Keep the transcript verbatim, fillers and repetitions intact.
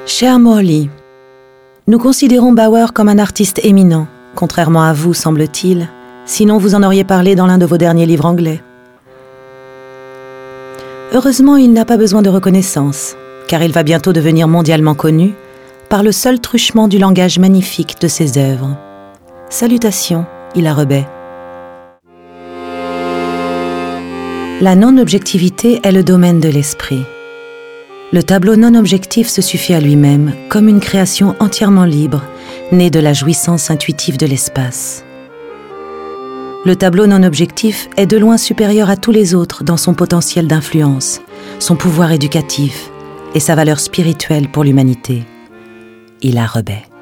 Cher Morley, nous considérons Bauer comme un artiste éminent, contrairement à vous, semble-t-il, sinon vous en auriez parlé dans l'un de vos derniers livres anglais. Heureusement, il n'a pas besoin de reconnaissance, car il va bientôt devenir mondialement connu par le seul truchement du langage magnifique de ses œuvres. Salutations, Hilaire Rebet. La non-objectivité est le domaine de l'esprit. Le tableau non-objectif se suffit à lui-même, comme une création entièrement libre, née de la jouissance intuitive de l'espace. Le tableau non-objectif est de loin supérieur à tous les autres dans son potentiel d'influence, son pouvoir éducatif et sa valeur spirituelle pour l'humanité. Hilaire Rebet.